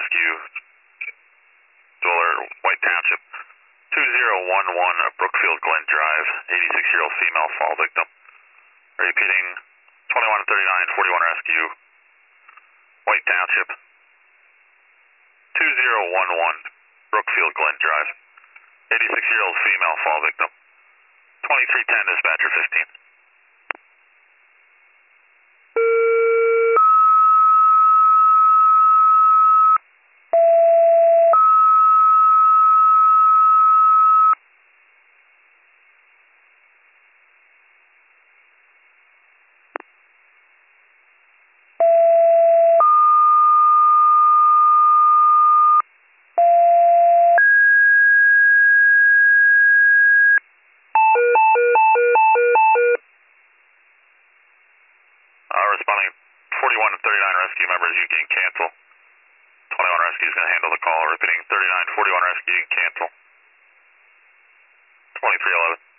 Rescue, Alert, White Township, 2011 Brookfield Glen Drive, 86-year-old female fall victim. Repeating, 2139, 41 Rescue, White Township, 2011 Brookfield Glen Drive, 86-year-old female fall victim. 2310, dispatcher 15. Responding 41 and 39 rescue members, you can cancel. 21 rescue is going to handle the call. Repeating 39, 41 rescue, you can cancel. 2311.